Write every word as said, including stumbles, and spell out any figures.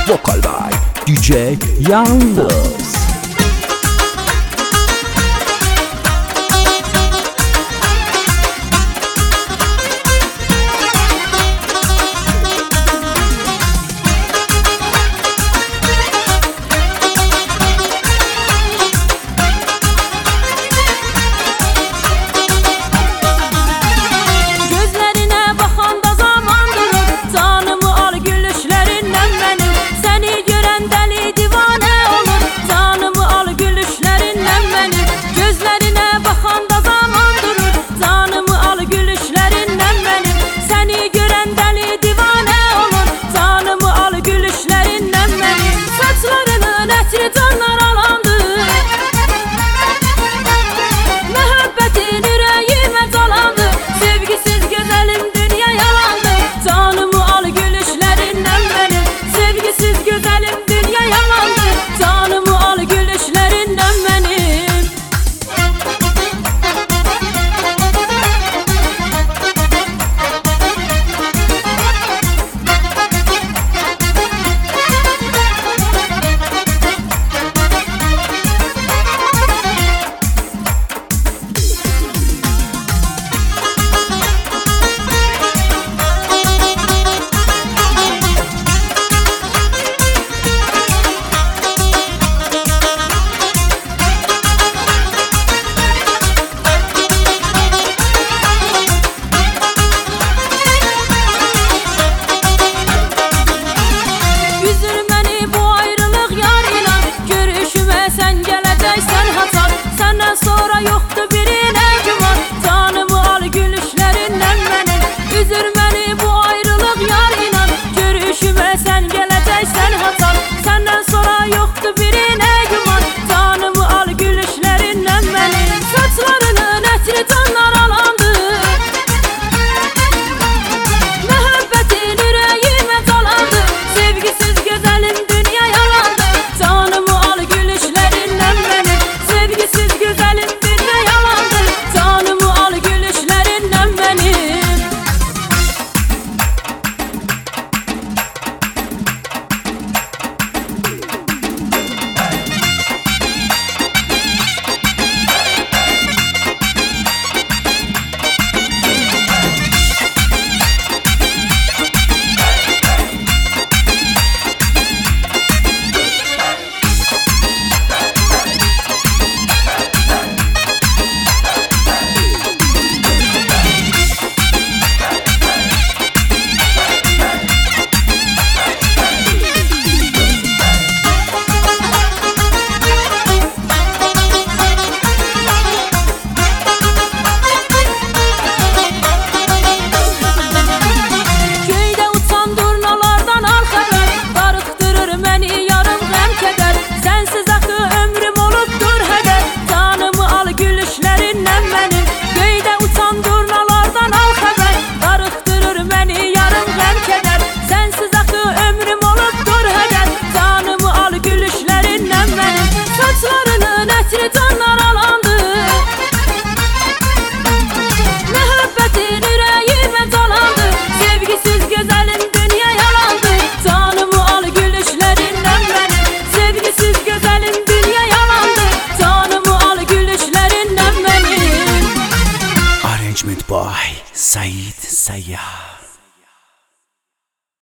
Vocal by D J Yalnız. Sonra yoktu birine güman. Canımı al gülüşlerinden benim. Üzür beni bu ayrılık yar inan. Görüşüme sen geleceksen hatam. Senden sonra yoktu birine güman. Canımı al gülüşlerinden benim. Saçlarının etri canlar alandı. Muhabbetin yüreğime dalandı. Sevgisiz güzelim dünya yalandı. Canımı al gülüşlerinden benim. Sevgisiz güzelim dünya yalandı. Canımı al gülüşlerinden benim. Saçlarının etri canlar alandı. Muhabbetin yüreğime dalandı. Sevgisiz güzelim dünya yalandı. Canımı al gülüşlerinden benim. Sevgisiz güzelim dünya yalandı. Canımı al gülüşlerinden benim. Arrangement by Said Sayyah.